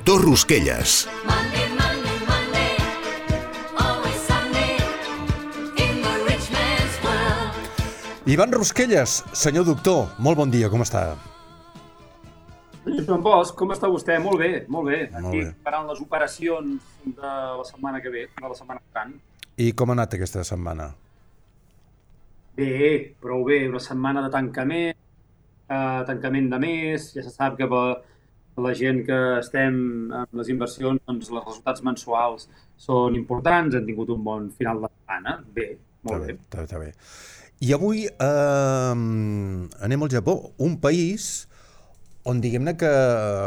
Doctor Rusquelles. Ivan Rusquelles, senyor doctor, molt bon dia, com està? Joan Bosch, com està vostè? Molt bé, molt bé. Molt Aquí bé. esperant les operacions de la setmana que ve, de la setmana gran. I com ha anat aquesta setmana? Bé, prou bé, una setmana de tancament de mes, ja se sap que per la gent que estem amb les inversions, doncs els resultats mensuals són importants, hem tingut un bon final de setmana, bé, molt bé. Està bé. I avui anem al Japó, un país on diguem-ne que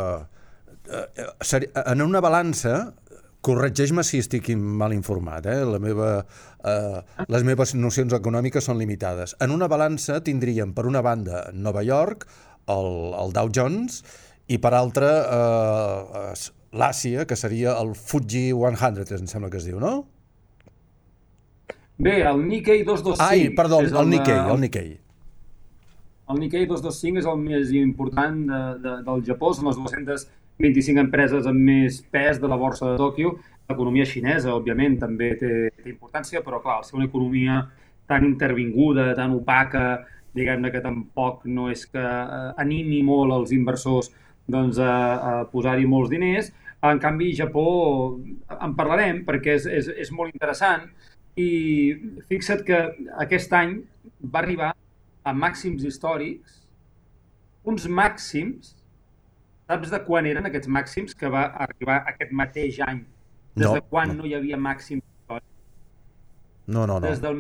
en una balança, corregeix-me si estic mal informat, les meves nocions econòmiques són limitades. En una balança tindríem per una banda Nova York, el Dow Jones, i per altra l'Àsia, que seria el Fuji 100, em sembla que es diu, no? Bé, el Nikkei 225... Ai, perdó, és el Nikkei. El Nikkei 225 és el més important del Japó, són les 225 empreses amb més pes de la borsa de Tòquio. L'economia xinesa, òbviament, també té importància, però clar, al ser una economia tan intervinguda, tan opaca, diguem-ne que tampoc no és que animi molt els inversors doncs, a posar-hi molts diners. En canvi, Japó en parlarem perquè és molt interessant i fixa't que aquest any va arribar a màxims històrics, uns màxims, saps de quan eren aquests màxims que va arribar aquest mateix any? Des de quan no hi havia màxims històrics? No. Des del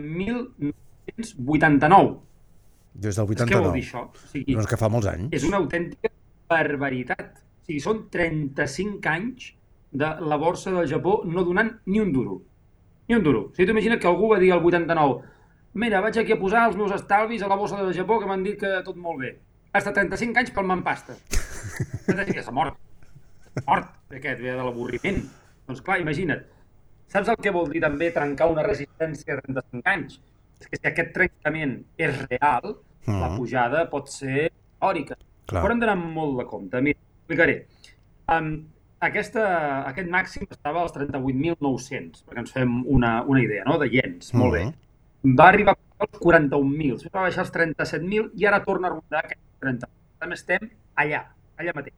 1989. Des del 89. Què vol dir això? O sigui, doncs que fa molts anys. És una autèntica barbaritat. O sigui, són 35 anys de la borsa del Japó no donant ni un duro. Ni un duro. O sigui, tu imagina't que algú va dir al 89: mira, vaig aquí a posar els meus estalvis a la borsa del Japó, que m'han dit que tot molt bé. Ha estat 35 anys palmant pasta. És mort. Mort, aquest ve de l'avorriment. Doncs clar, imagina't. Saps el que vol dir també trencar una resistència de 35 anys? És que si aquest trencament és real, la pujada pot ser històrica. Però hem d'anar molt de compte. Mira, explicaré. Aquest màxim estava als 38.900, perquè ens fem una idea, no?, de iens, molt bé. Va arribar als 41.000, va baixar als 37.000 i ara torna a rondar aquests 30.000. També estem allà mateix.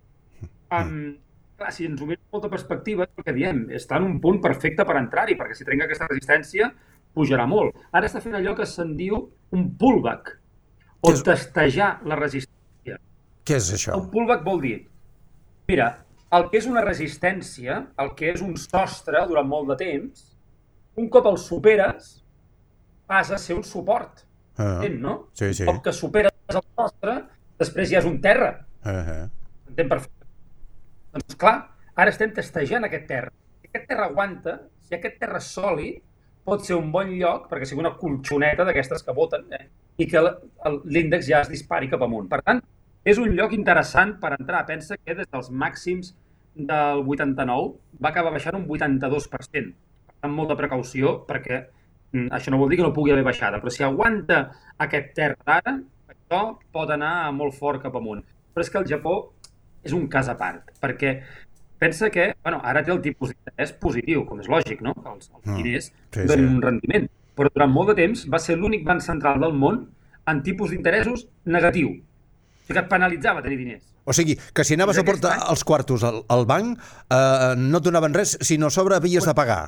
Clar, si ens ho mirem amb molta perspectiva, el que diem, està en un punt perfecte per entrar-hi, perquè si trenca aquesta resistència, pujarà molt. Ara està fent allò que se'n diu un pullback, o testejar la resistència. Què és això? Un pullback vol dir, mira, el que és una resistència, el que és un sostre durant molt de temps, un cop el superes, passa a ser un suport. Entén, no? Sí. Un cop que superes el sostre, després ja és un terra. Entén perfecte. Doncs clar, ara estem testejant aquest terra. Si aquest terra aguanta, si aquest terra és sòlid, pot ser un bon lloc perquè sigui una colxoneta d'aquestes que boten i que l'índex ja es dispari cap amunt. Per tant, és un lloc interessant per entrar. Pensa que des dels màxims del 89 va acabar baixant un 82%. Per tant, molta precaució, perquè això no vol dir que no pugui haver baixada, però si aguanta aquest terra d'ara, això pot anar molt fort cap amunt. Però és que el Japó és un cas a part, perquè pensa que ara té el tipus d'interès positiu, com és lògic, no? Els diners donen un rendiment. Però durant molt de temps va ser l'únic banc central del món en tipus d'interessos negatiu. O sigui que et penalitzava tenir diners. O sigui, que si anaves a portar els quartos al banc, no et donaven res, sinó a sobre havies de pagar.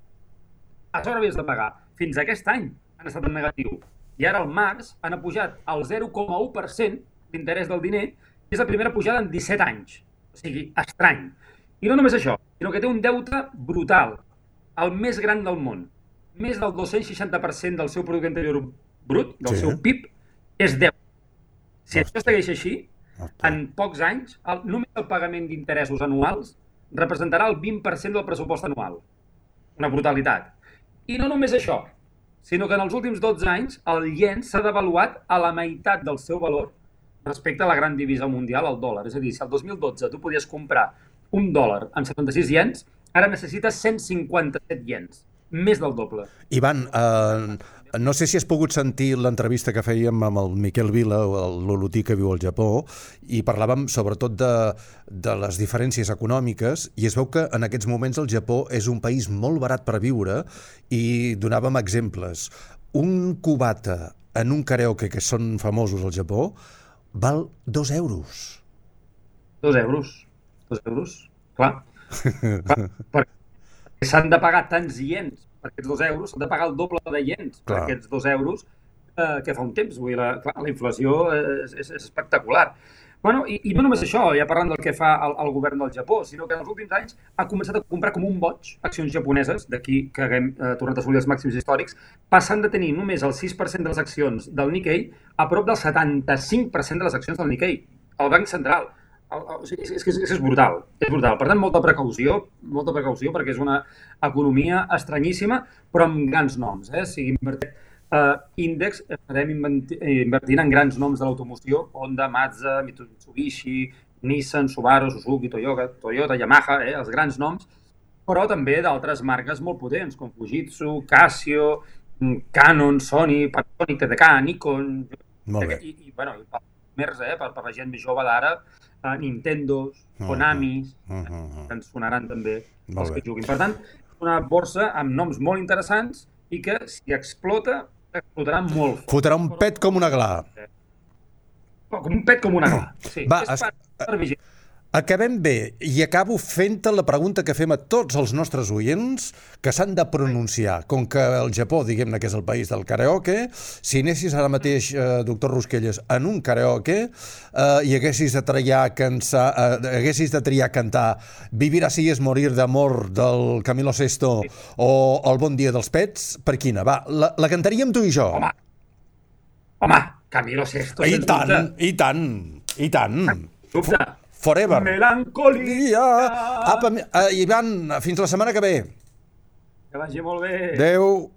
A sobre havies de pagar. Fins aquest any han estat en negatiu. I ara al març han pujat al 0,1% d'interès del diner, i és la primera pujada en 17 anys. O sigui, estrany. I no només això, sinó que té un deute brutal, el més gran del món. Més del 260% del seu producte interior brut, del seu PIB, és deute. Si això segueix així, en pocs anys, només el pagament d'interessos anuals representarà el 20% del pressupost anual. Una brutalitat. I no només això, sinó que en els últims 12 anys el ien s'ha devaluat a la meitat del seu valor respecte a la gran divisa mundial, el dòlar. És a dir, si el 2012 tu podies comprar un dòlar amb 76 iens, ara necessites 157 iens. Més del doble. Ivan, no sé si has pogut sentir l'entrevista que fèiem amb el Miquel Vila, l'olotí que viu al Japó, i parlàvem sobretot de les diferències econòmiques, i es veu que en aquests moments el Japó és un país molt barat per viure, i donàvem exemples. Un cubata en un karaoke, que són famosos al Japó, val 2 euros. 2 euros. 2 euros, clar. Perquè s'han de pagar tants iens per aquests 2 euros, s'han de pagar el doble de iens per aquests 2 euros que fa un temps. Vull dir, la inflació és espectacular. Bueno, i no només això, ja parlant del que fa el govern del Japó, sinó que en els últims anys ha començat a comprar com un boig accions japoneses, d'aquí que haguem tornat a assolir els màxims històrics, passant de tenir només el 6% de les accions del Nikkei a prop del 75% de les accions del Nikkei, el Banc Central. És brutal, és brutal. Per tant, molta precaució, perquè és una economia estranyíssima, però amb grans noms. Si invertim índex, estarem invertint en grans noms de l'automoció, Honda, Mazda, Mitsubishi, Nissan, Subaru, Suzuki, Toyota, Yamaha, els grans noms, però també d'altres marques molt potents, com Fujitsu, Casio, Canon, Sony, Panasonic, TDK, Nikon... Molt bé. I per la gent més jove d'ara, Nintendo, Konami, que ens sonaran també els que juguin. Per tant, una borsa amb noms molt interessants i que, si explota, explotarà molt. Fotrà un pet com una gla. Com un pet com una gla, sí. Va, acabem bé, i acabo fent-te la pregunta que fem a tots els nostres oients que s'han de pronunciar. Com que el Japó, diguem-ne que és el país del karaoke, si anessis ara mateix, doctor Rusquelles, en un karaoke i haguessis de triar cantar Vivir así es morir d'amor del Camilo Sesto o El bon dia dels pets, per quina? Va, la cantaríem tu i jo. Home, Camilo Sesto. I tant. Dubte. Forever. Melancolia. Apa, Ivan, fins la setmana que ve. Que vagi molt bé. Adéu.